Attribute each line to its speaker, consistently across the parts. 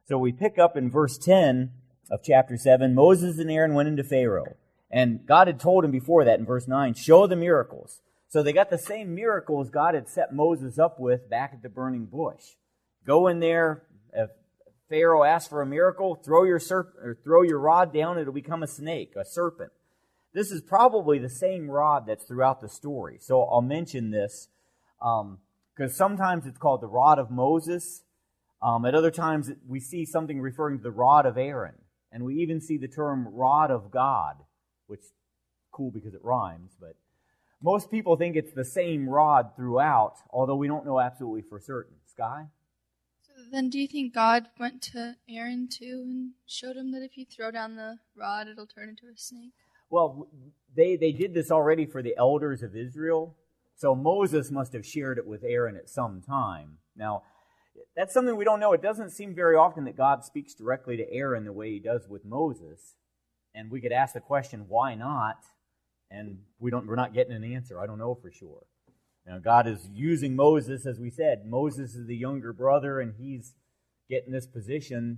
Speaker 1: So we pick up in verse 10 of chapter 7, Moses and Aaron went into Pharaoh. And God had told him before that in verse 9, show the miracles. So they got the same miracles God had set Moses up with back at the burning bush. Go in there, if Pharaoh asks for a miracle, throw your rod down, it'll become a snake, a serpent. This is probably the same rod that's throughout the story. So I'll mention this because sometimes it's called the rod of Moses. At other times we see something referring to the rod of Aaron. And we even see the term rod of God, which is cool because it rhymes. But most people think it's the same rod throughout, although we don't know absolutely for certain. Sky?
Speaker 2: So then do you think God went to Aaron too and showed him that if you throw down the rod, it'll turn into a snake?
Speaker 1: Well, they did this already for the elders of Israel, so Moses must have shared it with Aaron at some time. Now, that's something we don't know. It doesn't seem very often that God speaks directly to Aaron the way he does with Moses, and we could ask the question, why not? And we're not getting an answer. I don't know for sure. God is using Moses, as we said. Moses is the younger brother, and he's getting this position,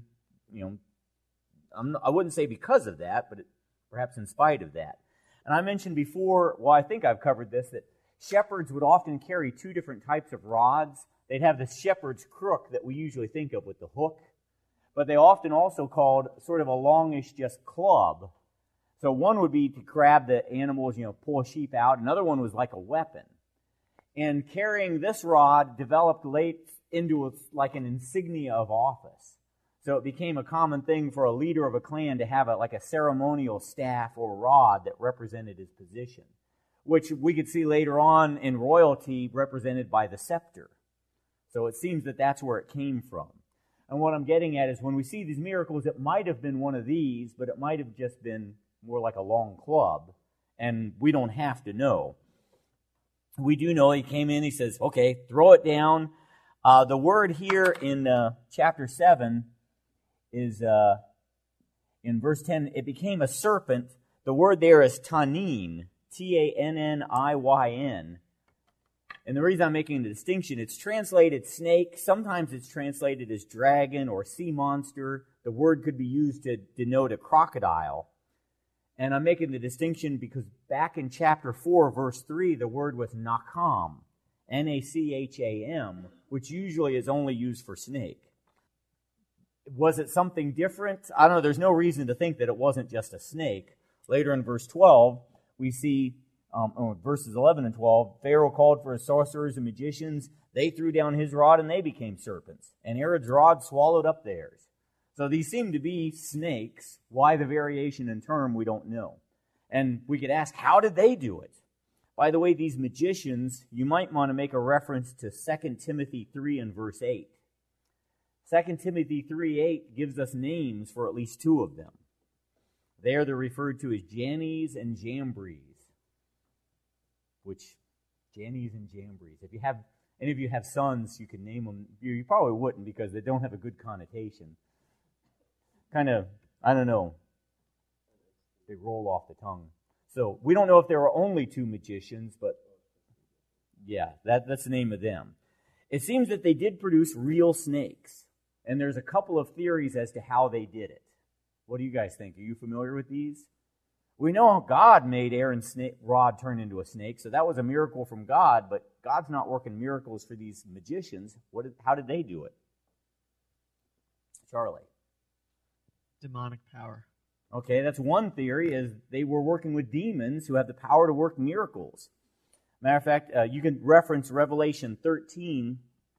Speaker 1: I wouldn't say because of that, but perhaps in spite of that. And I mentioned before, well, I think I've covered this, that shepherds would often carry two different types of rods. They'd have the shepherd's crook that we usually think of with the hook, but they often also called sort of a longish just club. So one would be to grab the animals, pull a sheep out. Another one was like a weapon. And carrying this rod developed late into like an insignia of office. So it became a common thing for a leader of a clan to have a ceremonial staff or rod that represented his position, which we could see later on in royalty represented by the scepter. So it seems that that's where it came from. And what I'm getting at is when we see these miracles, it might have been one of these, but it might have just been more like a long club, and we don't have to know. We do know he came in, he says, okay, throw it down. The word here in chapter 7 is in verse 10, it became a serpent. The word there is tannin, T-A-N-N-I-Y-N. And the reason I'm making the distinction, it's translated snake. Sometimes it's translated as dragon or sea monster. The word could be used to denote a crocodile. And I'm making the distinction because back in chapter 4, verse 3, the word was nakam, N-A-C-H-A-M, which usually is only used for snake. Was it something different? I don't know. There's no reason to think that it wasn't just a snake. Later in verse 12, we see, verses 11 and 12, Pharaoh called for his sorcerers and magicians. They threw down his rod and they became serpents. And Aaron's rod swallowed up theirs. So these seem to be snakes. Why the variation in term, we don't know. And we could ask, how did they do it? By the way, these magicians, you might want to make a reference to 2 Timothy 3 and verse 8. 2 Timothy 3:8 gives us names for at least two of them. There they're referred to as Jannes and Jambres. Jannes and Jambres. If any of you have sons, you can name them. You probably wouldn't because they don't have a good connotation. Kind of, I don't know. They roll off the tongue. So we don't know if there were only two magicians, but yeah, that's the name of them. It seems that they did produce real snakes. And there's a couple of theories as to how they did it. What do you guys think? Are you familiar with these? We know God made Aaron's rod turn into a snake, so that was a miracle from God, but God's not working miracles for these magicians. How did they do it? Charlie?
Speaker 3: Demonic power.
Speaker 1: Okay, that's one theory, is they were working with demons who have the power to work miracles. Matter of fact, you can reference Revelation 13,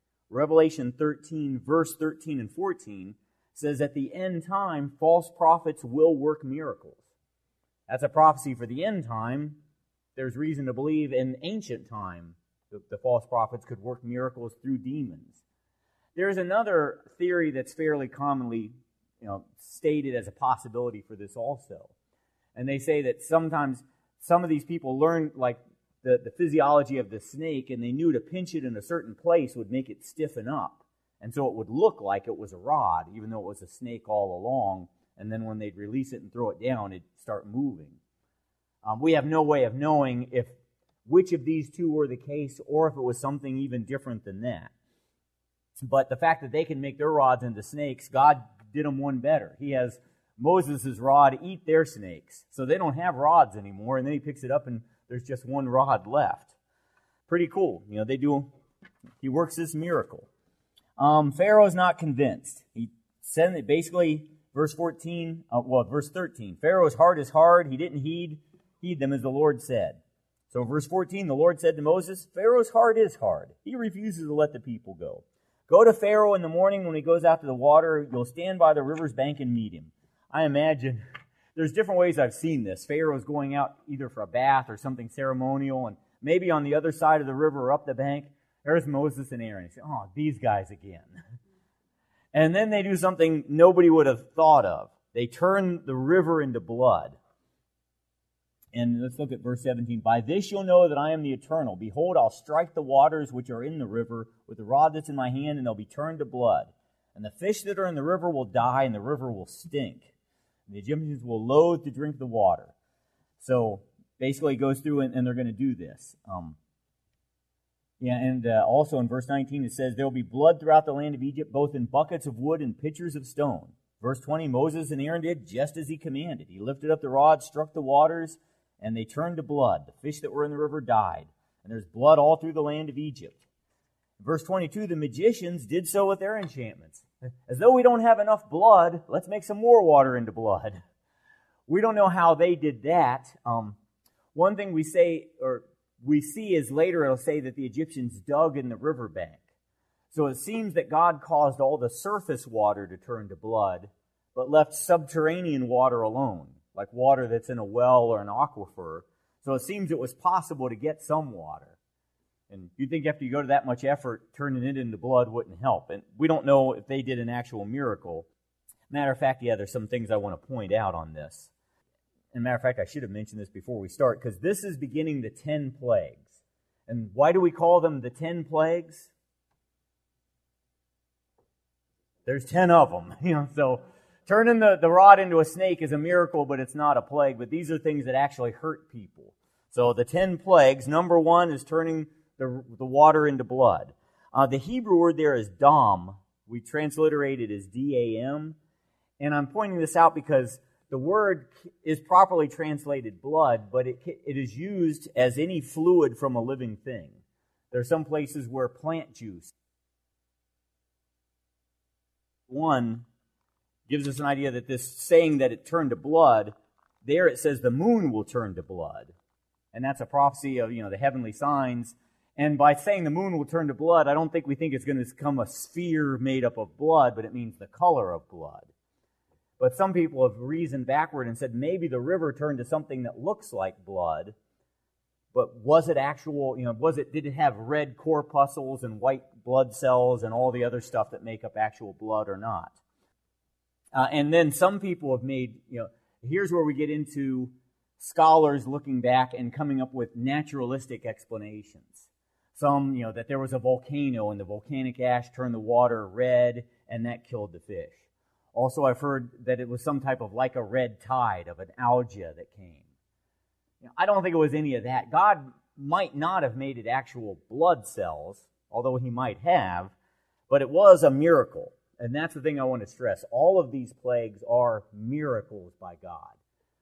Speaker 1: verse 13 and 14, says at the end time, false prophets will work miracles. That's a prophecy for the end time. There's reason to believe in ancient time the false prophets could work miracles through demons. There's another theory that's fairly commonly stated as a possibility for this also. And they say that sometimes some of these people learned like the physiology of the snake, and they knew to pinch it in a certain place would make it stiffen up. And so it would look like it was a rod, even though it was a snake all along. And then when they'd release it and throw it down, it'd start moving. We have no way of knowing which of these two were the case, or if it was something even different than that. But the fact that they can make their rods into snakes, God did them one better. He has Moses' rod eat their snakes. So they don't have rods anymore, and then he picks it up and there's just one rod left. Pretty cool. He works this miracle. Pharaoh's not convinced. He said that basically, verse 13, Pharaoh's heart is hard. He didn't heed them as the Lord said. So verse 14, the Lord said to Moses, Pharaoh's heart is hard. He refuses to let the people go. Go to Pharaoh in the morning when he goes out to the water. You'll stand by the river's bank and meet him. I imagine there's different ways I've seen this. Pharaoh's going out either for a bath or something ceremonial, and maybe on the other side of the river or up the bank, there's Moses and Aaron. He said, oh, these guys again. And then they do something nobody would have thought of. They turn the river into blood. And let's look at verse 17. By this you'll know that I am the Eternal. Behold, I'll strike the waters which are in the river with the rod that's in my hand, and they'll be turned to blood. And the fish that are in the river will die, and the river will stink. And the Egyptians will loathe to drink the water. So basically it goes through, and they're going to do this. Also in verse 19 it says, there will be blood throughout the land of Egypt, both in buckets of wood and pitchers of stone. Verse 20, Moses and Aaron did just as he commanded. He lifted up the rod, struck the waters, and they turned to blood. The fish that were in the river died. And there's blood all through the land of Egypt. Verse 22, the magicians did so with their enchantments. As though we don't have enough blood, let's make some more water into blood. We don't know how they did that. One thing we see is later it'll say that the Egyptians dug in the riverbank. So it seems that God caused all the surface water to turn to blood, but left subterranean water alone, like water that's in a well or an aquifer. So it seems it was possible to get some water. And you'd think after you go to that much effort, turning it into blood wouldn't help. And we don't know if they did an actual miracle. Matter of fact, there's some things I want to point out on this. And matter of fact, I should have mentioned this before we start, because this is beginning the 10 plagues. And why do we call them the 10 plagues? There's 10 of them. So turning the rod into a snake is a miracle, but it's not a plague. But these are things that actually hurt people. So the 10 plagues, number 1 is turning the water into blood. The Hebrew word there is dam. We transliterate it as D-A-M. And I'm pointing this out because the word is properly translated blood, but it is used as any fluid from a living thing. There are some places where plant juice, one, gives us an idea that this saying that it turned to blood, there it says the moon will turn to blood. And that's a prophecy of, the heavenly signs. And by saying the moon will turn to blood, I don't think we think it's going to become a sphere made up of blood, but it means the color of blood. But some people have reasoned backward and said maybe the river turned to something that looks like blood, but was it actual, did it have red corpuscles and white blood cells and all the other stuff that make up actual blood or not? And then some people have made, here's where we get into scholars looking back and coming up with naturalistic explanations. Some, that there was a volcano and the volcanic ash turned the water red and that killed the fish. Also, I've heard that it was some type of like a red tide of an algae that came. I don't think it was any of that. God might not have made it actual blood cells, although he might have, but it was a miracle. And that's the thing I want to stress. All of these plagues are miracles by God.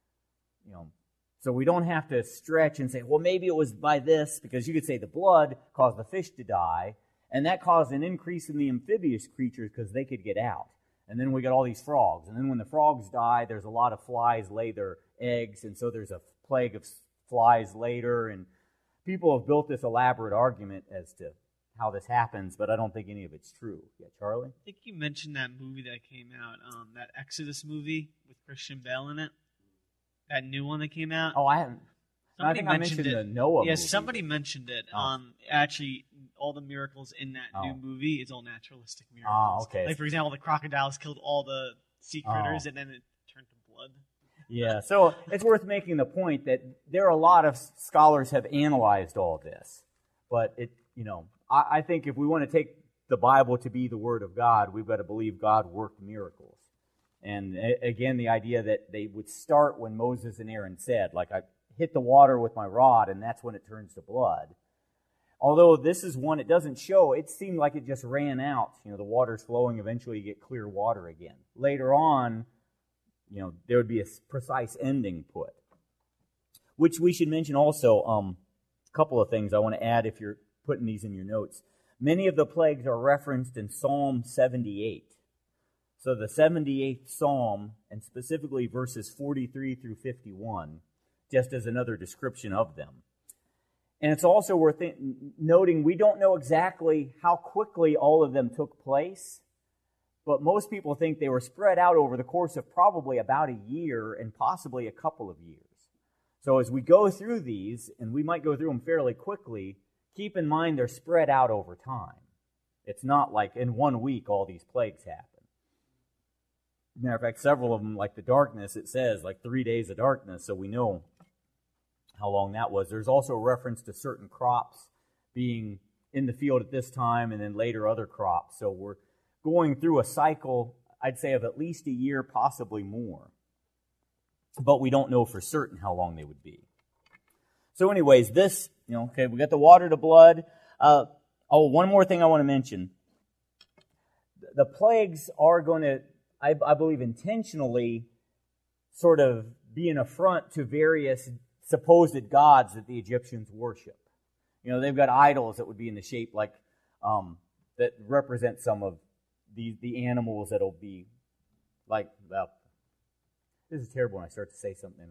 Speaker 1: So we don't have to stretch and say, well, maybe it was by this, because you could say the blood caused the fish to die, and that caused an increase in the amphibious creatures because they could get out. And then we got all these frogs. And then when the frogs die, there's a lot of flies lay their eggs, and so there's a plague of flies later. And people have built this elaborate argument as to how this happens, but I don't think any of it's true. Yeah, Charlie?
Speaker 3: I think you mentioned that movie that came out, that Exodus movie with Christian Bale in it. That new one that came out.
Speaker 1: Oh, I haven't. I think I mentioned the Noah movie.
Speaker 3: Yeah, somebody mentioned it. Actually, all the miracles in that new movie is all naturalistic miracles.
Speaker 1: Oh, okay.
Speaker 3: Like, for example, the crocodiles killed all the sea critters, and then it turned to blood.
Speaker 1: Yeah, so it's worth making the point that there are a lot of scholars have analyzed all this. But, I think if we want to take the Bible to be the Word of God, we've got to believe God worked miracles. And again, the idea that they would start when Moses and Aaron said, like, I hit the water with my rod, and that's when it turns to blood. Although this is one it doesn't show, it seemed like it just ran out. The water's flowing, eventually you get clear water again. Later on, there would be a precise ending put. Which we should mention also, a couple of things I want to add if you're putting these in your notes. Many of the plagues are referenced in Psalm 78. So the 78th Psalm, and specifically verses 43 through 51, just as another description of them. And it's also worth noting we don't know exactly how quickly all of them took place, but most people think they were spread out over the course of probably about a year and possibly a couple of years. So as we go through these, and we might go through them fairly quickly, keep in mind they're spread out over time. It's not like in 1 week all these plagues happen. Matter of fact, several of them, like the darkness, it says like 3 days of darkness, so we know how long that was. There's also a reference to certain crops being in the field at this time and then later other crops. So we're going through a cycle, I'd say, of at least a year, possibly more. But we don't know for certain how long they would be. So anyways, this, okay, we got the water to blood. One more thing I want to mention. The plagues are going to, I believe, intentionally sort of be an affront to various supposed gods that the Egyptians worship. They've got idols that would be in the shape like that represent some of the animals that'll be like, well, this is terrible when I start to say something.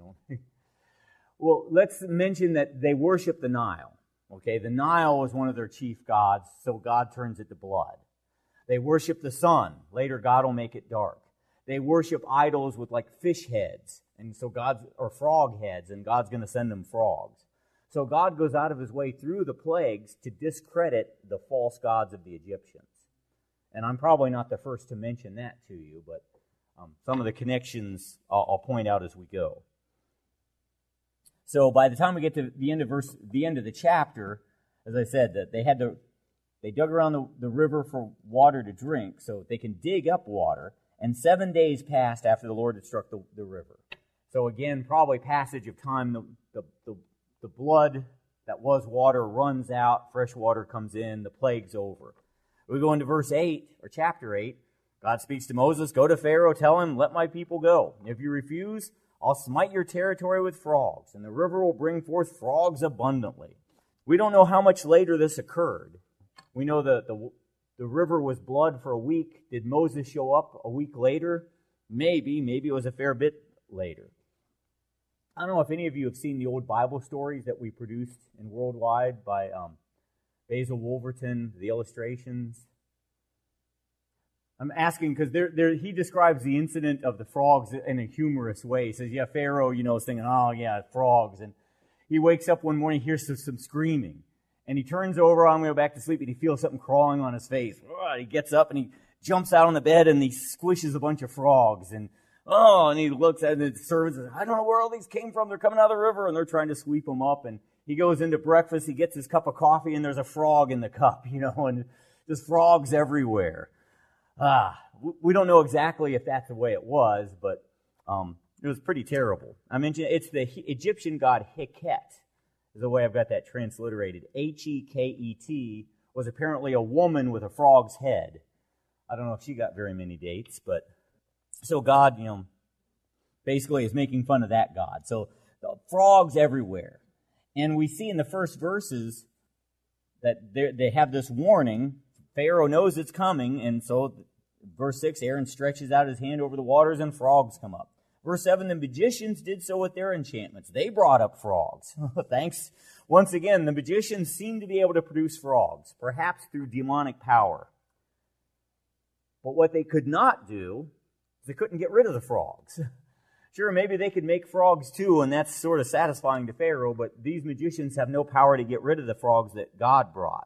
Speaker 1: Well, let's mention that they worship the Nile. Okay, the Nile is one of their chief gods, so God turns it to blood. They worship the sun. Later, God will make it dark. They worship idols with like fish heads, and so or frog heads, and God's going to send them frogs. So God goes out of his way through the plagues to discredit the false gods of the Egyptians. And I'm probably not the first to mention that to you, but some of the connections I'll point out as we go. So by the time we get to the end of the chapter, as I said, that they dug around the river for water to drink, so they can dig up water. And 7 days passed after the Lord had struck the river. So again, probably passage of time. The blood that was water runs out. Fresh water comes in. The plague's over. We go into verse 8 or chapter 8. God speaks to Moses, "Go to Pharaoh, tell him, let my people go. If you refuse, I'll smite your territory with frogs, and the river will bring forth frogs abundantly." We don't know how much later this occurred. We know that the river was blood for a week. Did Moses show up a week later? Maybe it was a fair bit later. I don't know if any of you have seen the old Bible stories that we produced in Worldwide by Basil Wolverton, the illustrations. I'm asking because he describes the incident of the frogs in a humorous way. He says, Pharaoh, is thinking, oh, yeah, frogs. And he wakes up one morning, hears some screaming. And he turns over, I'm going to go back to sleep, and he feels something crawling on his face. He gets up and he jumps out on the bed and he squishes a bunch of frogs. And he looks at the servants and says, I don't know where all these came from. They're coming out of the river, and they're trying to sweep them up. And he goes into breakfast, he gets his cup of coffee, and there's a frog in the cup, and there's frogs everywhere. We don't know exactly if that's the way it was, but it was pretty terrible. I mentioned it's the Egyptian god Heket, is the way I've got that transliterated. Heket was apparently a woman with a frog's head. I don't know if she got very many dates, but so God, basically is making fun of that god. So the frogs everywhere. And we see in the first verses that they have this warning. Pharaoh knows it's coming, and so verse 6, Aaron stretches out his hand over the waters and frogs come up. Verse 7, the magicians did so with their enchantments. They brought up frogs. Thanks. Once again, the magicians seem to be able to produce frogs, perhaps through demonic power. But what they could not do is they couldn't get rid of the frogs. Sure, maybe they could make frogs too, and that's sort of satisfying to Pharaoh, but these magicians have no power to get rid of the frogs that God brought.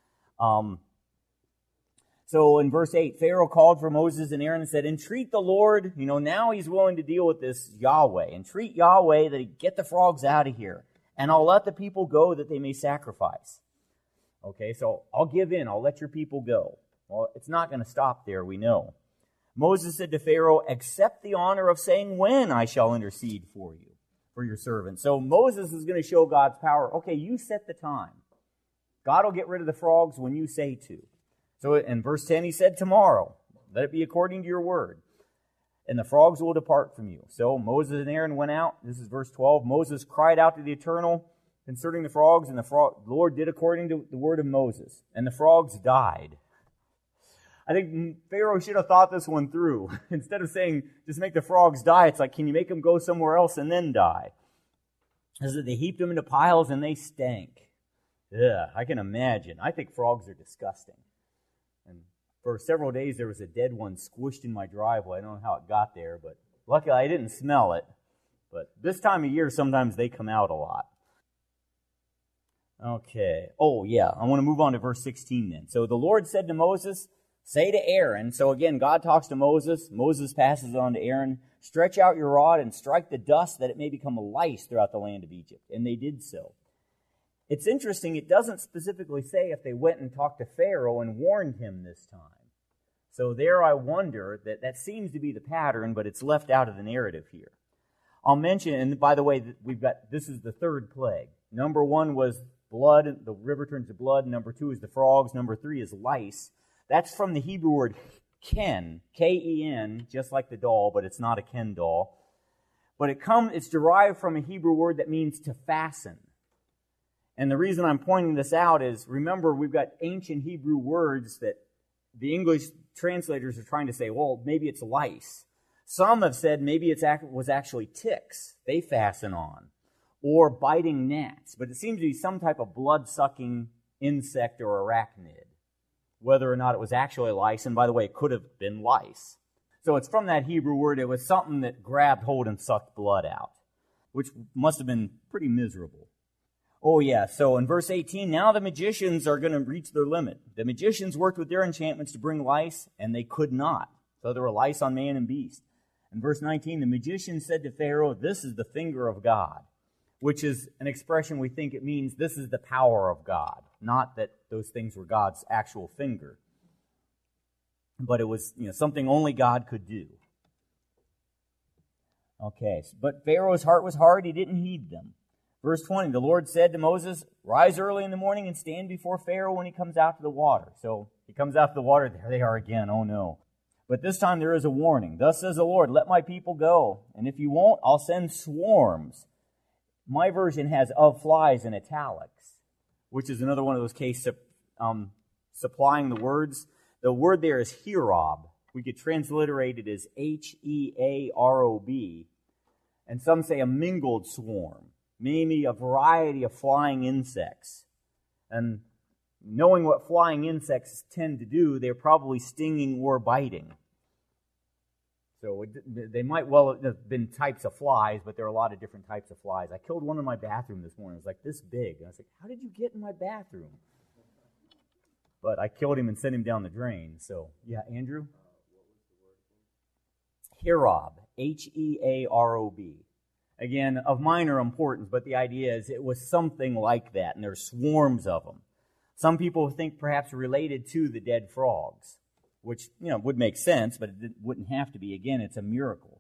Speaker 1: So in verse 8, Pharaoh called for Moses and Aaron and said, entreat the Lord, now he's willing to deal with this Yahweh. Entreat Yahweh that he get the frogs out of here, and I'll let the people go that they may sacrifice. Okay, so I'll give in, I'll let your people go. Well, it's not going to stop there, we know. Moses said to Pharaoh, accept the honor of saying when I shall intercede for you, for your servant. So Moses is going to show God's power. Okay, you set the time. God will get rid of the frogs when you say to. So in verse 10, he said, tomorrow, let it be according to your word, and the frogs will depart from you. So Moses and Aaron went out. This is verse 12. Moses cried out to the Eternal concerning the frogs, and the Lord did according to the word of Moses, and the frogs died. I think Pharaoh should have thought this one through. Instead of saying, just make the frogs die, it's like, can you make them go somewhere else and then die? As they heaped them into piles and they stank. Yeah, I can imagine. I think frogs are disgusting. And for several days, there was a dead one squished in my driveway. I don't know how it got there, but luckily I didn't smell it. But this time of year, sometimes they come out a lot. Okay. Oh, yeah. I want to move on to verse 16 then. So the Lord said to Moses, say to Aaron, so again, God talks to Moses. Moses passes it on to Aaron. Stretch out your rod and strike the dust that it may become lice throughout the land of Egypt. And they did so. It's interesting, it doesn't specifically say if they went and talked to Pharaoh and warned him this time. So there I wonder, that seems to be the pattern, but it's left out of the narrative here. I'll mention, and by the way, this is the third plague. Number 1 was blood, the river turns to blood. Number 2 is the frogs. Number 3 is lice. That's from the Hebrew word ken, K-E-N, just like the doll, but it's not a Ken doll. But it's derived from a Hebrew word that means to fasten. And the reason I'm pointing this out is, remember, we've got ancient Hebrew words that the English translators are trying to say, well, maybe it's lice. Some have said maybe it was actually ticks they fasten on, or biting gnats. But it seems to be some type of blood-sucking insect or arachnid, whether or not it was actually lice. And by the way, it could have been lice. So it's from that Hebrew word. It was something that grabbed hold and sucked blood out, which must have been pretty miserable. Oh yeah, so in verse 18, now the magicians are going to reach their limit. The magicians worked with their enchantments to bring lice, and they could not. So there were lice on man and beast. In verse 19, the magician said to Pharaoh, this is the finger of God, which is an expression we think it means this is the power of God, not that those things were God's actual finger. But it was something only God could do. Okay, but Pharaoh's heart was hard, he didn't heed them. Verse 20, the Lord said to Moses, rise early in the morning and stand before Pharaoh when he comes out to the water. So he comes out to the water, there they are again, oh no. But this time there is a warning. Thus says the Lord, let my people go, and if you won't, I'll send swarms. My version has of flies in italics, which is another one of those cases supplying the words. The word there is herob. We could transliterate it as H-E-A-R-O-B. And some say a mingled swarm, maybe a variety of flying insects. And knowing what flying insects tend to do, they're probably stinging or biting. So they might well have been types of flies, but there are a lot of different types of flies. I killed one in my bathroom this morning. It was like this big. And I was like, how did you get in my bathroom? But I killed him and sent him down the drain. So, yeah, Andrew? Herob, H-E-A-R-O-B. Again, of minor importance, but the idea is it was something like that, and there's swarms of them. Some people think perhaps related to the dead frogs, which, would make sense, but it wouldn't have to be. Again, it's a miracle.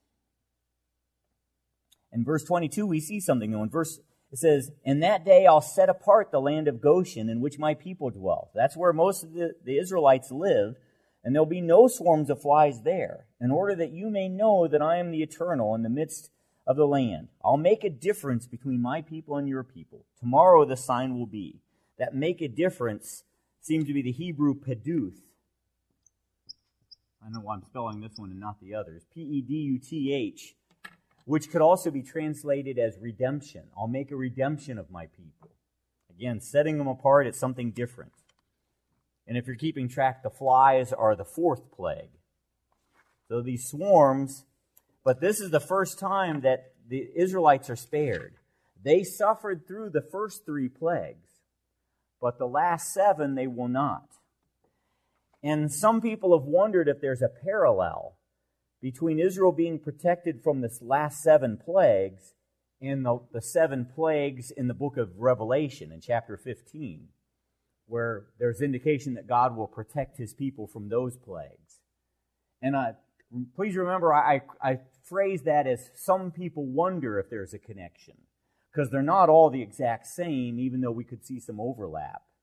Speaker 1: In verse 22, we see something, though. It says, in that day I'll set apart the land of Goshen in which my people dwell. That's where most of the Israelites live, and there'll be no swarms of flies there, in order that you may know that I am the Eternal in the midst of the land. I'll make a difference between my people and your people. Tomorrow the sign will be. That make a difference seems to be the Hebrew peduth. I don't know why I'm spelling this one and not the others. P-E-D-U-T-H, which could also be translated as redemption. I'll make a redemption of my people. Again, setting them apart is something different. And if you're keeping track, the flies are the fourth plague. So these swarms, but this is the first time that the Israelites are spared. They suffered through the first 3 plagues, but the last 7 they will not. And some people have wondered if there's a parallel between Israel being protected from this last 7 plagues and the 7 plagues in the book of Revelation in chapter 15, where there's indication that God will protect his people from those plagues. And please remember, I phrase that as some people wonder if there's a connection, because they're not all the exact same, even though we could see some overlap.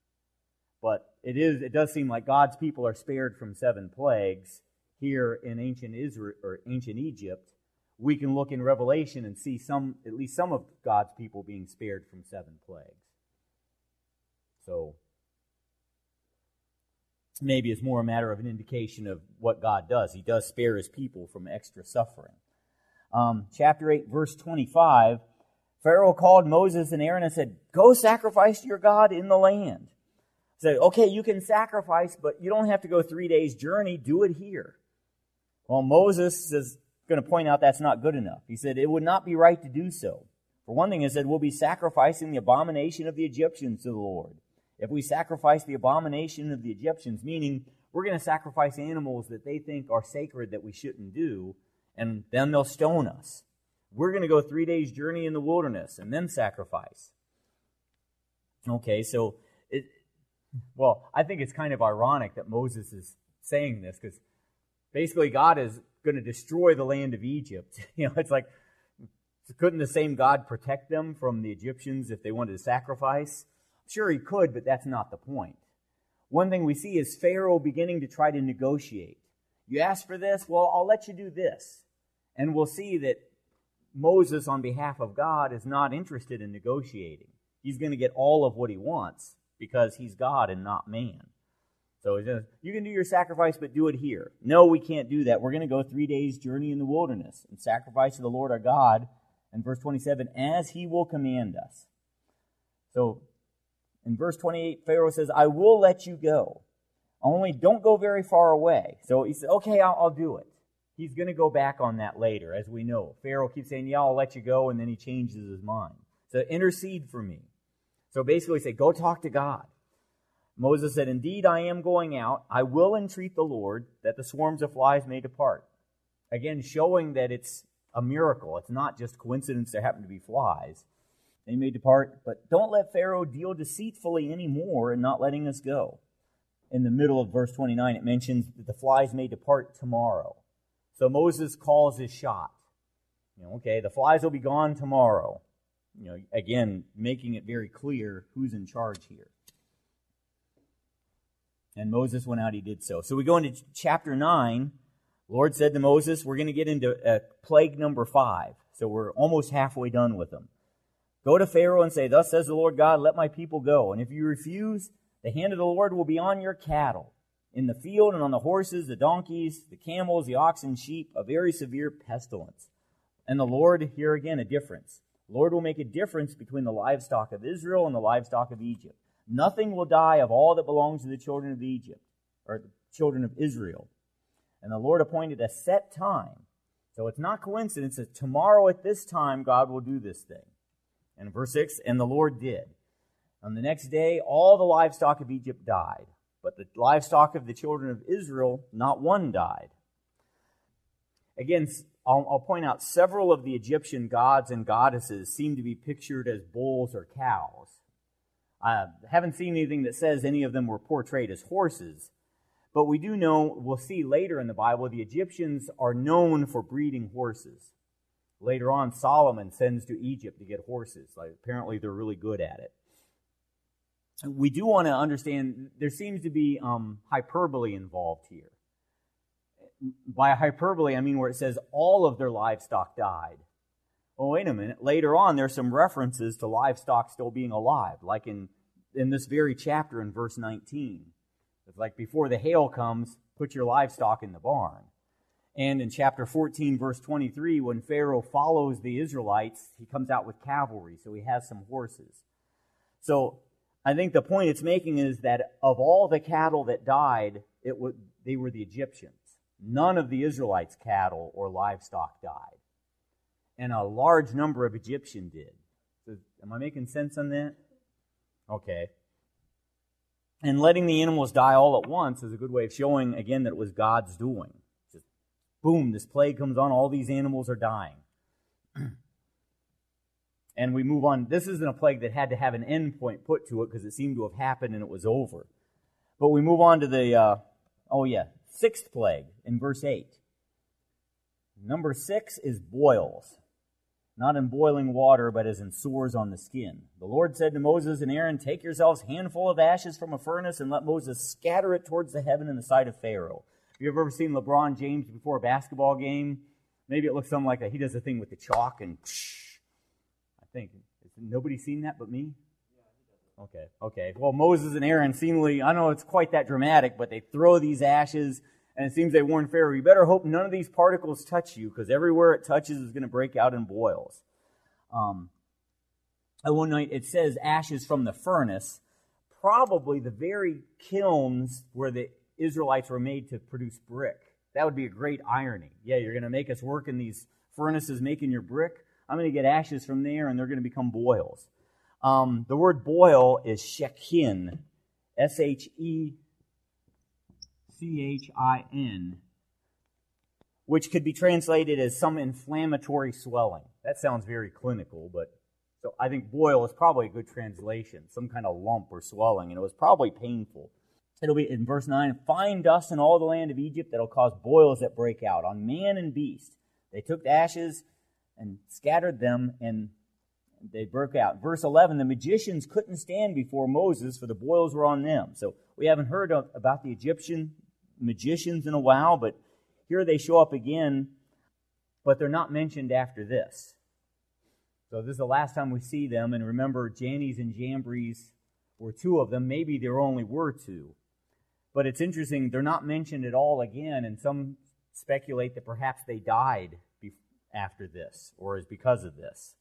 Speaker 1: But it does seem like God's people are spared from 7 plagues here in ancient Israel or ancient Egypt. We can look in Revelation and see at least some of God's people being spared from 7 plagues. So maybe it's more a matter of an indication of what God does. He does spare His people from extra suffering. Chapter 8, verse 25, Pharaoh called Moses and Aaron and said, "Go sacrifice to your God in the land." He said, "Okay, you can sacrifice, but you don't have to go 3 days' journey. Do it here." Well, Moses is going to point out that's not good enough. He said, "It would not be right to do so. For one thing, he said, we'll be sacrificing the abomination of the Egyptians to the Lord. If we sacrifice the abomination of the Egyptians," meaning we're going to sacrifice animals that they think are sacred that we shouldn't do, and then they'll stone us. We're going to go 3 days' journey in the wilderness and then sacrifice. Okay, so, I think it's kind of ironic that Moses is saying this, because basically God is going to destroy the land of Egypt. It's like, couldn't the same God protect them from the Egyptians if they wanted to sacrifice? Sure, He could, but that's not the point. One thing we see is Pharaoh beginning to try to negotiate. You ask for this? Well, I'll let you do this. And we'll see that Moses, on behalf of God, is not interested in negotiating. He's going to get all of what he wants because he's God and not man. So he says, you can do your sacrifice, but do it here. No, we can't do that. We're going to go 3 days' journey in the wilderness and sacrifice to the Lord our God. And verse 27, as He will command us. So in verse 28, Pharaoh says, I will let you go. Only don't go very far away. So he said, okay, I'll do it. He's going to go back on that later, as we know. Pharaoh keeps saying, yeah, I'll let you go, and then he changes his mind. So intercede for me. So basically say, go talk to God. Moses said, indeed, I am going out. I will entreat the Lord that the swarms of flies may depart. Again, showing that it's a miracle. It's not just coincidence there happen to be flies. They may depart, but don't let Pharaoh deal deceitfully anymore in not letting us go. In the middle of verse 29, it mentions that the flies may depart tomorrow. So Moses calls his shot. Okay, the flies will be gone tomorrow. Again, making it very clear who's in charge here. And Moses went out, he did so. So we go into chapter 9. The Lord said to Moses, we're going to get into plague number 5. So we're almost halfway done with them. Go to Pharaoh and say, thus says the Lord God, let my people go. And if you refuse, the hand of the Lord will be on your cattle, in the field and on the horses, the donkeys, the camels, the oxen, sheep, a very severe pestilence. And the Lord, here again, a difference. The Lord will make a difference between the livestock of Israel and the livestock of Egypt. Nothing will die of all that belongs to the children of Egypt, or the children of Israel. And the Lord appointed a set time. So it's not coincidence that tomorrow at this time God will do this thing. And verse 6, and the Lord did. On the next day, all the livestock of Egypt died. But the livestock of the children of Israel, not one died. Again, I'll point out several of the Egyptian gods and goddesses seem to be pictured as bulls or cows. I haven't seen anything that says any of them were portrayed as horses. But we do know, we'll see later in the Bible, the Egyptians are known for breeding horses. Later on, Solomon sends to Egypt to get horses. Apparently, they're really good at it. We do want to understand there seems to be hyperbole involved here. By hyperbole, I mean where it says all of their livestock died. Oh, wait a minute. Later on, there's some references to livestock still being alive, like in this very chapter in verse 19. It's like before the hail comes, put your livestock in the barn. And in chapter 14, verse 23, when Pharaoh follows the Israelites, he comes out with cavalry, so he has some horses. So I think the point it's making is that of all the cattle that died, they were the Egyptians. None of the Israelites' cattle or livestock died. And a large number of Egyptian did. So, am I making sense on that? Okay. And letting the animals die all at once is a good way of showing, again, that it was God's doing. Just boom, this plague comes on, all these animals are dying. And we move on. This isn't a plague that had to have an end point put to it because it seemed to have happened and it was over. But we move on to the, sixth plague in verse 8. Number 6 is boils. not in boiling water, but as in sores on the skin. The Lord said to Moses and Aaron, take yourselves a handful of ashes from a furnace and let Moses scatter it towards the heaven in the sight of Pharaoh. Have you ever seen LeBron James before a basketball game? Maybe it looks something like that. He does the thing with the chalk and I think. Has nobody seen that but me? Okay. Well, Moses and Aaron seemingly, I know it's quite that dramatic, but they throw these ashes, and it seems they warn Pharaoh, you better hope none of these particles touch you, because everywhere it touches is going to break out in boils. At one night, it says ashes from the furnace, probably the very kilns where the Israelites were made to produce brick. That would be a great irony. Yeah, you're going to make us work in these furnaces making your brick. I'm going to get ashes from there, and they're going to become boils. The word boil is shechin, S-H-E-C-H-I-N, which could be translated as some inflammatory swelling. That sounds very clinical, but so I think boil is probably a good translation, some kind of lump or swelling, and it was probably painful. It'll be in verse 9, find dust in all the land of Egypt that'll cause boils that break out on man and beast. They took the ashes and scattered them, and they broke out. Verse 11, the magicians couldn't stand before Moses, for the boils were on them. So we haven't heard about the Egyptian magicians in a while, but here they show up again, but they're not mentioned after this. So this is the last time we see them, and remember, Jannes and Jambres were two of them. Maybe there only were two. But it's interesting, they're not mentioned at all again, and some speculate that perhaps they died after this, or is because of this.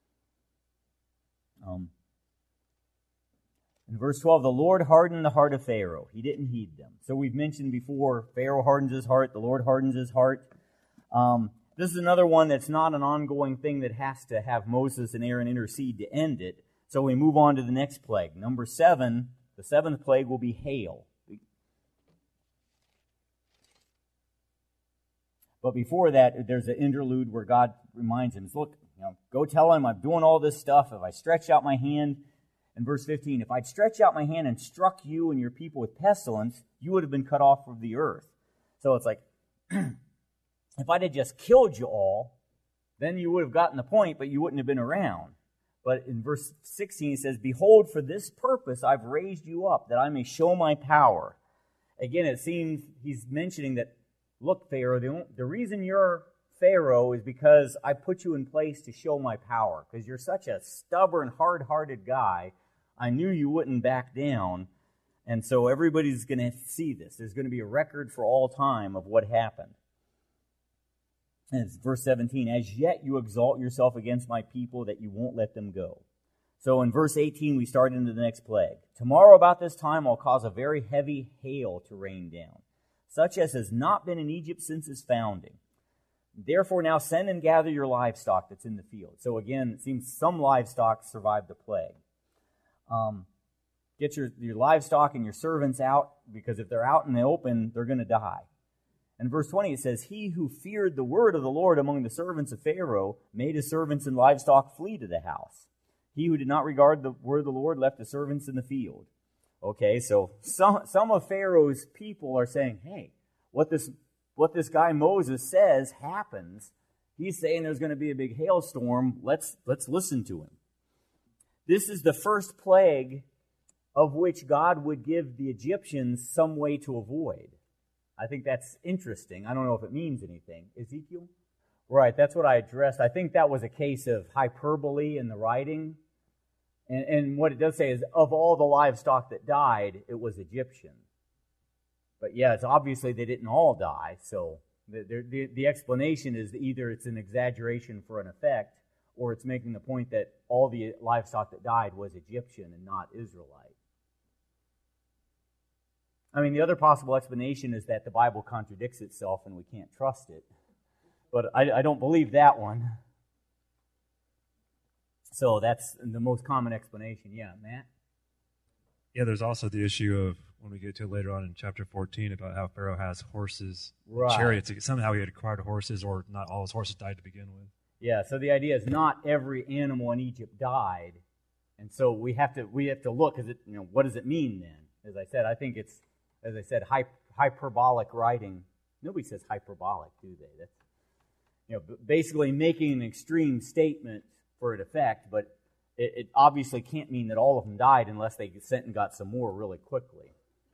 Speaker 1: In verse 12, the Lord hardened the heart of Pharaoh. He didn't heed them. So we've mentioned before, Pharaoh hardens his heart, the Lord hardens his heart. This is another one that's not an ongoing thing that has to have Moses and Aaron intercede to end it. So we move on to the next plague. Number 7, the 7th plague will be hail. But before that, there's an interlude where God reminds him, look, go tell him I'm doing all this stuff. If I stretch out my hand, in verse 15, if I'd stretched out my hand and struck you and your people with pestilence, you would have been cut off from the earth. So it's like, if I'd have just killed you all, then you would have gotten the point, but you wouldn't have been around. But in verse 16, it says, behold, for this purpose I've raised you up, that I may show my power. Again, it seems he's mentioning that, look, Pharaoh, the reason you're Pharaoh is because I put you in place to show my power. Because you're such a stubborn, hard-hearted guy, I knew you wouldn't back down. And so everybody's going to see this. There's going to be a record for all time of what happened. And it's verse 17, as yet you exalt yourself against my people that you won't let them go. So in verse 18, we start into the next plague. Tomorrow about this time I'll cause a very heavy hail to rain down, such as has not been in Egypt since its founding. Therefore now send and gather your livestock that's in the field. So again, it seems some livestock survived the plague. Get your livestock and your servants out, because if they're out in the open, they're going to die. In verse 20 it says, he who feared the word of the Lord among the servants of Pharaoh made his servants and livestock flee to the house. He who did not regard the word of the Lord left the servants in the field. Okay, so some of Pharaoh's people are saying, hey, what this guy Moses says happens. He's saying there's going to be a big hailstorm. Let's listen to him. This is the first plague of which God would give the Egyptians some way to avoid. I think that's interesting. I don't know if it means anything. Ezekiel? Right, that's what I addressed. I think that was a case of hyperbole in the writing. And what it does say is, of all the livestock that died, it was Egyptian. But yeah, it's obviously they didn't all die, so the explanation is either it's an exaggeration for an effect, or it's making the point that all the livestock that died was Egyptian and not Israelite. I mean, the other possible explanation is that the Bible contradicts itself and we can't trust it. But I don't believe that one. So that's the most common explanation. Yeah, Matt?
Speaker 4: Yeah, there's also the issue of, when we get to it later on in chapter 14, about how Pharaoh has horses,
Speaker 1: right,
Speaker 4: chariots. Somehow he had acquired horses, or not all his horses died to begin with.
Speaker 1: Yeah, so the idea is not every animal in Egypt died. And so we have to look, what does it mean then? As I said, I think it's, hyperbolic writing. Nobody says hyperbolic, do they? basically making an extreme statement for an effect, but it obviously can't mean that all of them died unless they sent and got some more really quickly.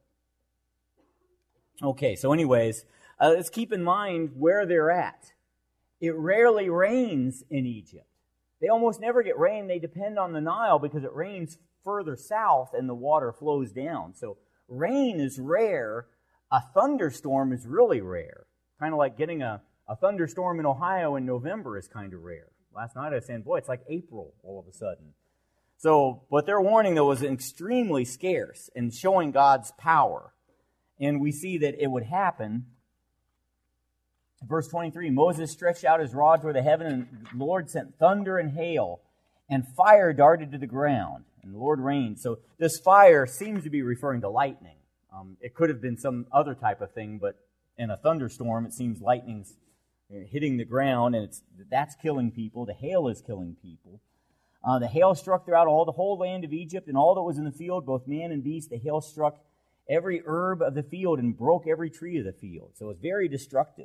Speaker 1: Okay, so anyways, let's keep in mind where they're at. It rarely rains in Egypt. They almost never get rain. They depend on the Nile because it rains further south and the water flows down. So rain is rare. A thunderstorm is really rare. Kind of like getting a thunderstorm in Ohio in November is kind of rare. Last night I was saying, boy, it's like April all of a sudden. So, but their warning, though, was extremely scarce and showing God's power. And we see that it would happen. Verse 23, Moses stretched out his rod toward the heaven, and the Lord sent thunder and hail, and fire darted to the ground, and the Lord rained. So this fire seems to be referring to lightning. It could have been some other type of thing, but in a thunderstorm, it seems lightning's hitting the ground, and that's killing people. The hail is killing people. The hail struck throughout the whole land of Egypt, and all that was in the field, both man and beast. The hail struck every herb of the field and broke every tree of the field. So it's very destructive.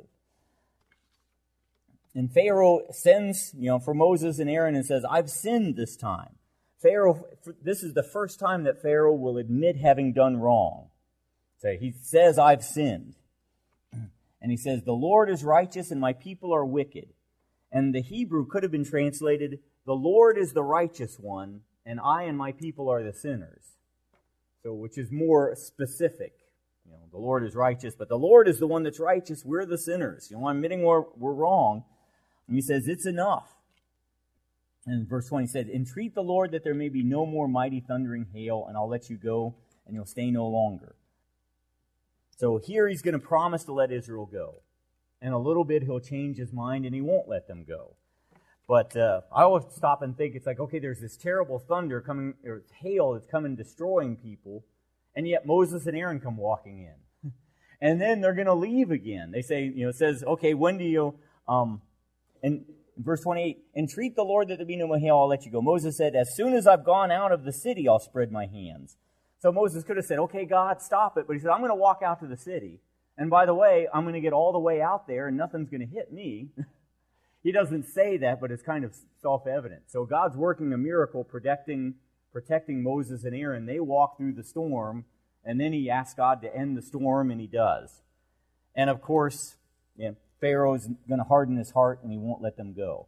Speaker 1: And Pharaoh sends, for Moses and Aaron and says, I've sinned this time. This is the first time that Pharaoh will admit having done wrong. So he says, I've sinned. And he says, the Lord is righteous and my people are wicked. And the Hebrew could have been translated, the Lord is the righteous one, and I and my people are the sinners. So, which is more specific. The Lord is righteous, but the Lord is the one that's righteous. We're the sinners. I'm admitting we're wrong. And he says, it's enough. And verse 20 said, entreat the Lord that there may be no more mighty thundering hail, and I'll let you go, and you'll stay no longer. So here he's going to promise to let Israel go. In a little bit he'll change his mind and he won't let them go. But I always stop and think, it's like, okay, there's this terrible thunder coming, or hail that's coming destroying people, and yet Moses and Aaron come walking in. And then they're going to leave again. They say, it says, okay, when do you, and verse 28, entreat the Lord that there be no more hail, I'll let you go. Moses said, as soon as I've gone out of the city, I'll spread my hands. So Moses could have said, okay, God, stop it. But he said, I'm going to walk out to the city. And by the way, I'm going to get all the way out there and nothing's going to hit me. He doesn't say that, but it's kind of self-evident. So God's working a miracle protecting Moses and Aaron. They walk through the storm, and then he asks God to end the storm, and he does. And of course, Pharaoh's going to harden his heart, and he won't let them go.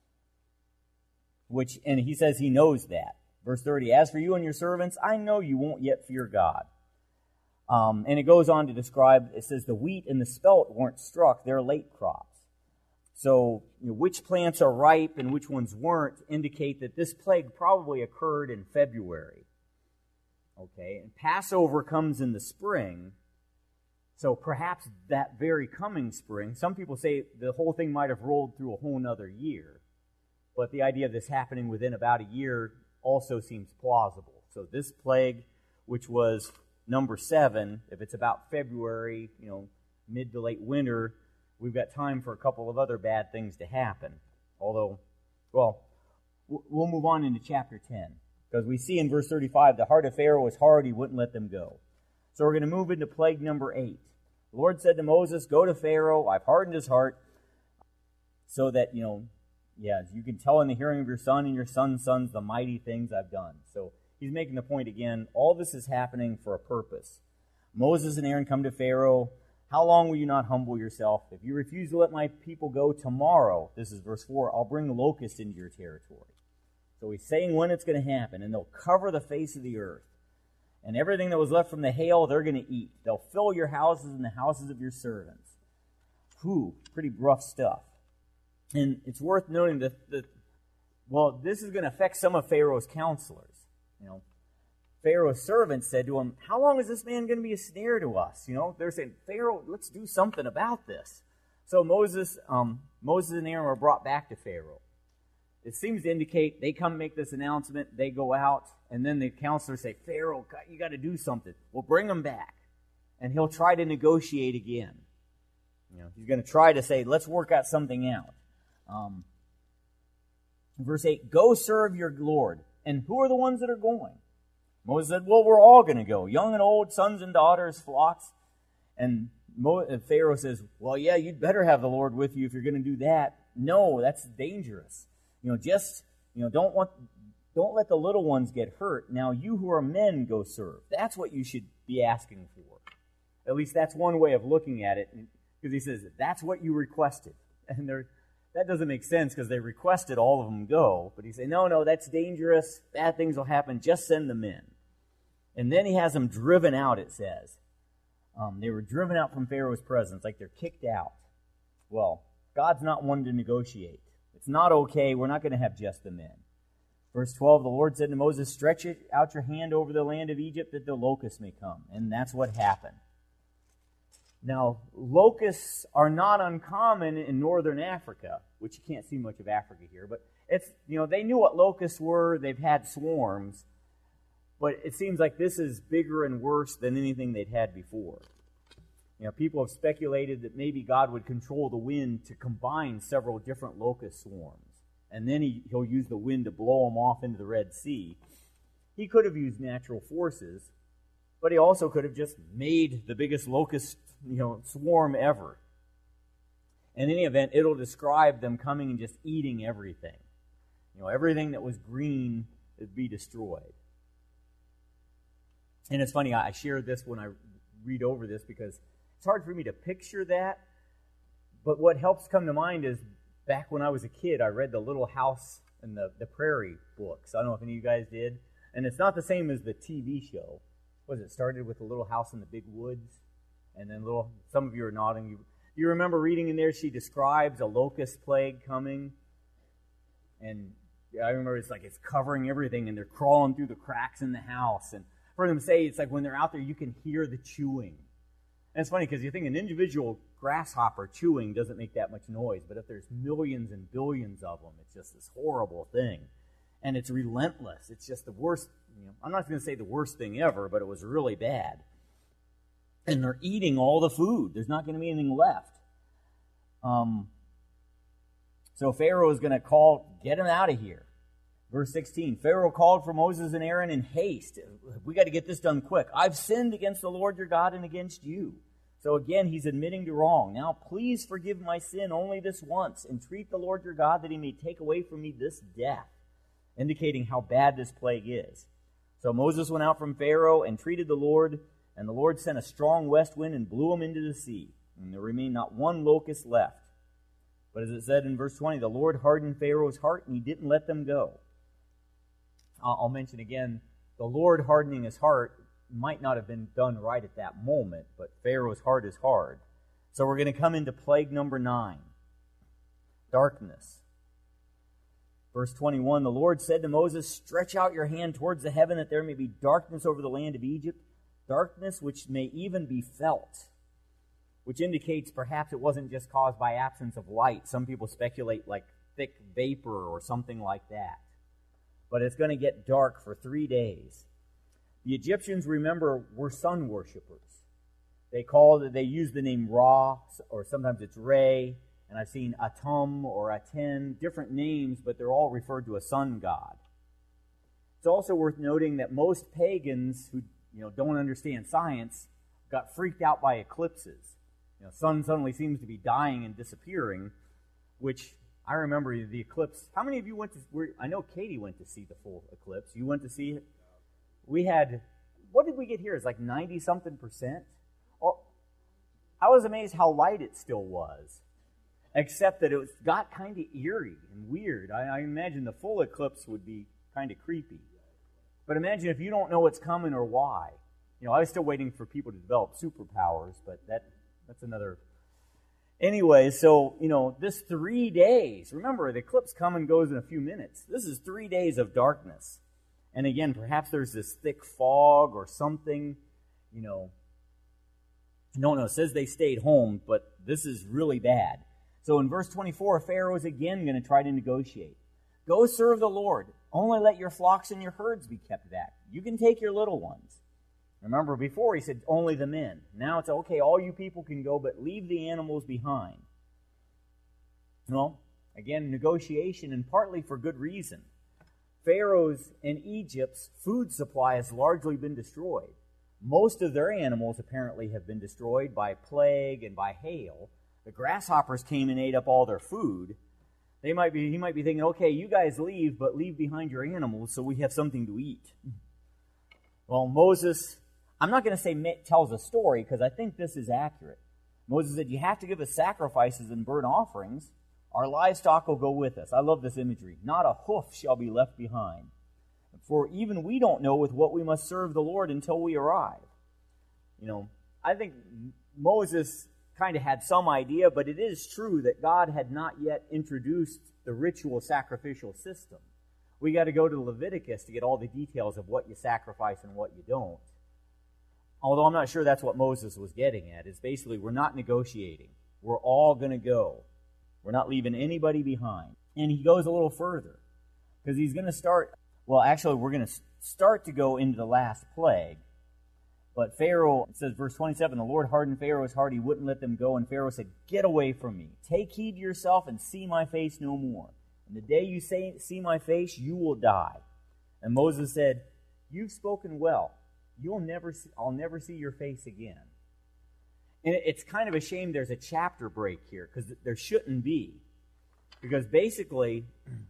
Speaker 1: And he says he knows that. Verse 30, as for you and your servants, I know you won't yet fear God. And it goes on to describe, it says the wheat and the spelt weren't struck, they're late crops. So which plants are ripe and which ones weren't indicate that this plague probably occurred in February. Okay, and Passover comes in the spring, so perhaps that very coming spring, some people say the whole thing might have rolled through a whole nother year. But the idea of this happening within about a year also seems plausible. So this plague, which was number 7, if it's about February, mid to late winter, we've got time for a couple of other bad things to happen. Although, we'll move on into chapter 10. Because we see in verse 35, the heart of Pharaoh was hard, he wouldn't let them go. So we're going to move into plague number 8. The Lord said to Moses, go to Pharaoh, I've hardened his heart, so that, you can tell in the hearing of your son and your son's sons the mighty things I've done. So he's making the point again, all this is happening for a purpose. Moses and Aaron come to Pharaoh. How long will you not humble yourself? If you refuse to let my people go tomorrow, this is verse 4, I'll bring locusts into your territory. So he's saying when it's going to happen, and they'll cover the face of the earth. And everything that was left from the hail, they're going to eat. They'll fill your houses and the houses of your servants. Pretty rough stuff. And it's worth noting that this is going to affect some of Pharaoh's counselors. Pharaoh's servants said to him, how long is this man going to be a snare to us? They're saying, Pharaoh, let's do something about this. So Moses and Aaron were brought back to Pharaoh. It seems to indicate they come make this announcement, they go out, and then the counselors say, Pharaoh, you got to do something. We'll bring them back. And he'll try to negotiate again. He's going to try to say, let's work out something out. Verse 8, go serve your Lord. And who are the ones that are going? Moses said, well, we're all going to go, young and old, sons and daughters, flocks. And Pharaoh says, well, yeah, you'd better have the Lord with you if you're going to do that. no, that's dangerous. Don't let the little ones get hurt. Now you who are men go serve. That's what you should be asking for. At least that's one way of looking at it, because he says, that's what you requested. And that doesn't make sense because they requested all of them go. But he said, no, that's dangerous. Bad things will happen. Just send them in. And then he has them driven out, it says. They were driven out from Pharaoh's presence, like they're kicked out. Well, God's not one to negotiate. It's not okay. We're not going to have just the men. Verse 12, the Lord said to Moses, stretch out your hand over the land of Egypt that the locusts may come. And that's what happened. Now, locusts are not uncommon in northern Africa, which you can't see much of Africa here, but they knew what locusts were. They've had swarms, but it seems like this is bigger and worse than anything they'd had before. People have speculated that maybe God would control the wind to combine several different locust swarms, and then he'll use the wind to blow them off into the Red Sea. He could have used natural forces, but he also could have just made the biggest locust swarm ever. In any event, it'll describe them coming and just eating everything. Everything that was green would be destroyed. And it's funny, I share this when I read over this because it's hard for me to picture that. But what helps come to mind is back when I was a kid, I read the Little House in the Prairie books. I don't know if any of you guys did. And it's not the same as the TV show. It started with the Little House in the Big Woods. And then some of you are nodding. You remember reading in there, she describes a locust plague coming. And I remember it's covering everything, and they're crawling through the cracks in the house. And for them to say, it's like when they're out there, you can hear the chewing. And it's funny because you think an individual grasshopper chewing doesn't make that much noise, but if there's millions and billions of them, it's just this horrible thing. And it's relentless. It's just the worst, I'm not going to say the worst thing ever, but it was really bad. And they're eating all the food. There's not going to be anything left. So Pharaoh is going to get him out of here. Verse 16, Pharaoh called for Moses and Aaron in haste. We got to get this done quick. I've sinned against the Lord your God and against you. So again, he's admitting to wrong. Now please forgive my sin only this once. Entreat the Lord your God that he may take away from me this death, indicating how bad this plague is. So Moses went out from Pharaoh, entreated the Lord, and the Lord sent a strong west wind and blew him into the sea. And there remained not one locust left. But as it said in verse 20, the Lord hardened Pharaoh's heart, and he didn't let them go. I'll mention again, the Lord hardening his heart might not have been done right at that moment, but Pharaoh's heart is hard. So we're going to come into plague number 9, darkness. Verse 21, the Lord said to Moses, stretch out your hand towards the heaven that there may be darkness over the land of Egypt, darkness which may even be felt, which indicates perhaps it wasn't just caused by absence of light. Some people speculate like thick vapor or something like that. But it's going to get dark for 3 days. The Egyptians, remember, were sun worshipers. They use the name Ra, or sometimes it's Re, and I've seen Atum or Aten, different names, but they're all referred to a sun god. It's also worth noting that most pagans who don't understand science got freaked out by eclipses. Sun suddenly seems to be dying and disappearing, which I remember the eclipse. How many of you I know Katie went to see the full eclipse. You went to see it? We had, what did we get here? It's like 90-something%. Well, I was amazed how light it still was, except that it got kind of eerie and weird. I imagine the full eclipse would be kind of creepy. But imagine if you don't know what's coming or why. I was still waiting for people to develop superpowers, but that's another. Anyway, so, this 3 days, remember, the eclipse comes and goes in a few minutes. This is 3 days of darkness. And again, perhaps there's this thick fog or something, No, it says they stayed home, but this is really bad. So in verse 24, Pharaoh is again going to try to negotiate. Go serve the Lord. Only let your flocks and your herds be kept back. You can take your little ones. Remember, before he said only the men. Now it's okay, all you people can go, but leave the animals behind. Well, again, negotiation, and partly for good reason. Pharaoh's and Egypt's food supply has largely been destroyed. Most of their animals apparently have been destroyed by plague and by hail. The grasshoppers came and ate up all their food. He might be thinking, okay, you guys leave, but leave behind your animals so we have something to eat. Well, Moses, I'm not going to say tells a story because I think this is accurate. Moses said, you have to give us sacrifices and burnt offerings. Our livestock will go with us. I love this imagery. Not a hoof shall be left behind. For even we don't know with what we must serve the Lord until we arrive. I think Moses kind of had some idea, but it is true that God had not yet introduced the ritual sacrificial system. We got to go to Leviticus to get all the details of what you sacrifice and what you don't. Although I'm not sure that's what Moses was getting at. It's basically, we're not negotiating. We're all going to go. We're not leaving anybody behind. And he goes a little further, because he's going to start, we're going to start to go into the last plague. But Pharaoh, it says, verse 27, the Lord hardened Pharaoh's heart. He wouldn't let them go. And Pharaoh said, get away from me. Take heed to yourself and see my face no more. And the day you see my face, you will die. And Moses said, you've spoken well. I'll never see your face again. And it's kind of a shame there's a chapter break here, because there shouldn't be. Because basically,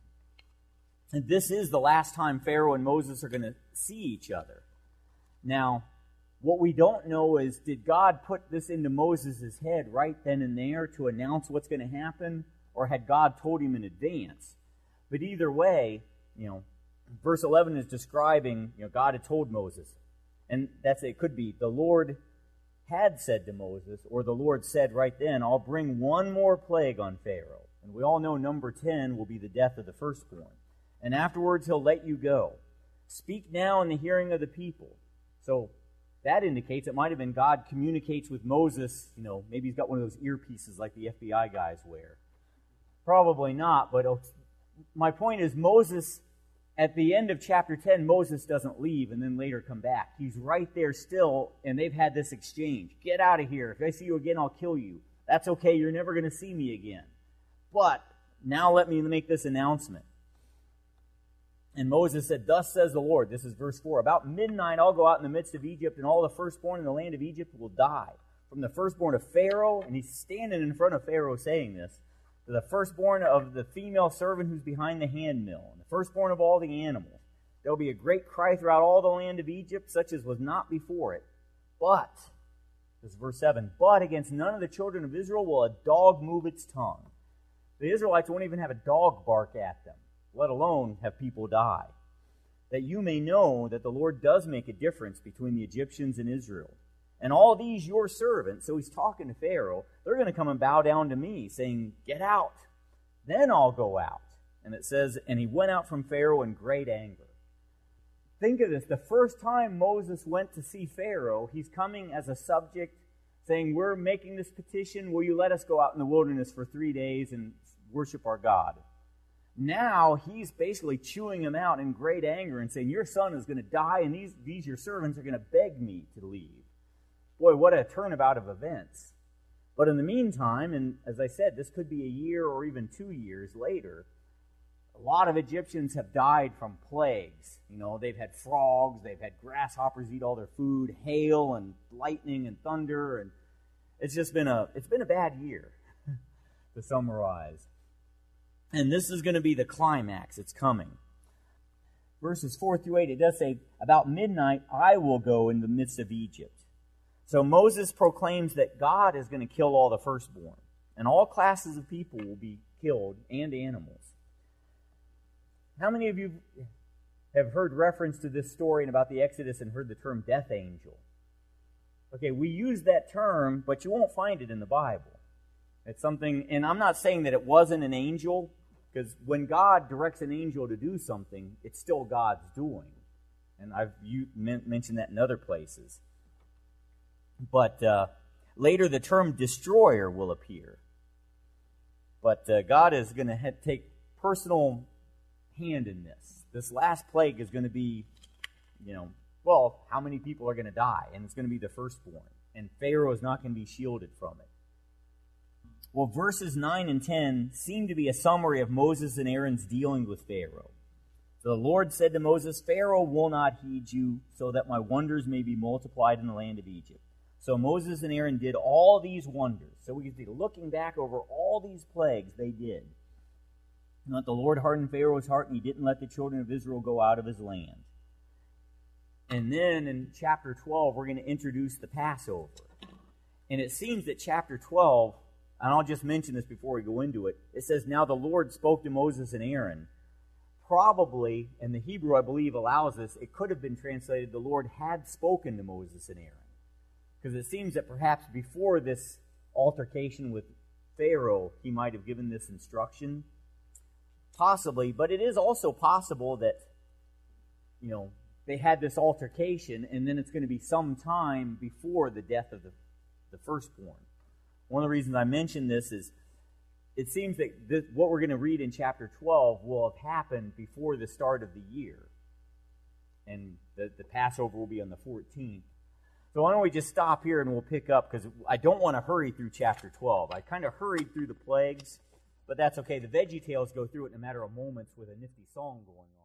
Speaker 1: this is the last time Pharaoh and Moses are going to see each other. Now, what we don't know is, did God put this into Moses' head right then and there to announce what's going to happen, or had God told him in advance? But either way, verse 11 is describing, God had told Moses. And it could be the Lord had said to Moses, or the Lord said right then, I'll bring one more plague on Pharaoh. And we all know number 10 will be the death of the firstborn. And afterwards he'll let you go. Speak now in the hearing of the people. So that indicates it might have been God communicates with Moses. Maybe he's got one of those earpieces like the FBI guys wear. Probably not, but my point is Moses, at the end of chapter 10, Moses doesn't leave and then later come back. He's right there still, and they've had this exchange. Get out of here. If I see you again, I'll kill you. That's okay. You're never going to see me again. But now let me make this announcement. And Moses said, thus says the Lord. This is verse 4. About midnight I'll go out in the midst of Egypt, and all the firstborn in the land of Egypt will die. From the firstborn of Pharaoh, and he's standing in front of Pharaoh saying this, to the firstborn of the female servant who's behind the handmill, and the firstborn of all the animals. There will be a great cry throughout all the land of Egypt, such as was not before it. But, this is verse 7, but against none of the children of Israel will a dog move its tongue. The Israelites won't even have a dog bark at them, let alone have people die. That you may know that the Lord does make a difference between the Egyptians and Israel. And all these your servants, so he's talking to Pharaoh, they're going to come and bow down to me, saying, get out. Then I'll go out. And it says, and he went out from Pharaoh in great anger. Think of this. The first time Moses went to see Pharaoh, he's coming as a subject, saying, we're making this petition. Will you let us go out in the wilderness for 3 days and worship our God? Now he's basically chewing him out in great anger and saying, your son is going to die, and these your servants are going to beg me to leave. Boy, what a turnabout of events. But in the meantime, and as I said, this could be a year or even 2 years later, a lot of Egyptians have died from plagues. They've had frogs, they've had grasshoppers eat all their food, hail and lightning and thunder, and it's been a bad year, to summarize. And this is going to be the climax. It's coming. Verses 4 through 8, it does say, about midnight I will go in the midst of Egypt. So Moses proclaims that God is going to kill all the firstborn, and all classes of people will be killed, and animals. How many of you have heard reference to this story and about the Exodus and heard the term death angel? Okay, we use that term, but you won't find it in the Bible. It's something, and I'm not saying that it wasn't an angel, because when God directs an angel to do something, it's still God's doing. And I've mentioned that in other places. But later the term destroyer will appear. But God is going to take personal hand in this. This last plague is going to be, how many people are going to die? And it's going to be the firstborn. And Pharaoh is not going to be shielded from it. Well, verses 9 and 10 seem to be a summary of Moses and Aaron's dealings with Pharaoh. So the Lord said to Moses, Pharaoh will not heed you, so that my wonders may be multiplied in the land of Egypt. So Moses and Aaron did all these wonders. So we can see, looking back over all these plagues they did. Not the Lord hardened Pharaoh's heart, and he didn't let the children of Israel go out of his land. And then in chapter 12, we're going to introduce the Passover. And it seems that chapter 12, and I'll just mention this before we go into it, it says, "Now the Lord spoke to Moses and Aaron." Probably, and the Hebrew, I believe, allows us, it could have been translated, the Lord had spoken to Moses and Aaron. Because it seems that perhaps before this altercation with Pharaoh, he might have given this instruction. Possibly, but it is also possible that, they had this altercation, and then it's going to be some time before the death of the firstborn. One of the reasons I mention this is it seems that what we're going to read in chapter 12 will have happened before the start of the year. And the Passover will be on the 14th. So why don't we just stop here and we'll pick up, because I don't want to hurry through chapter 12. I kind of hurried through the plagues, but that's okay. The VeggieTales go through it in a matter of moments with a nifty song going on.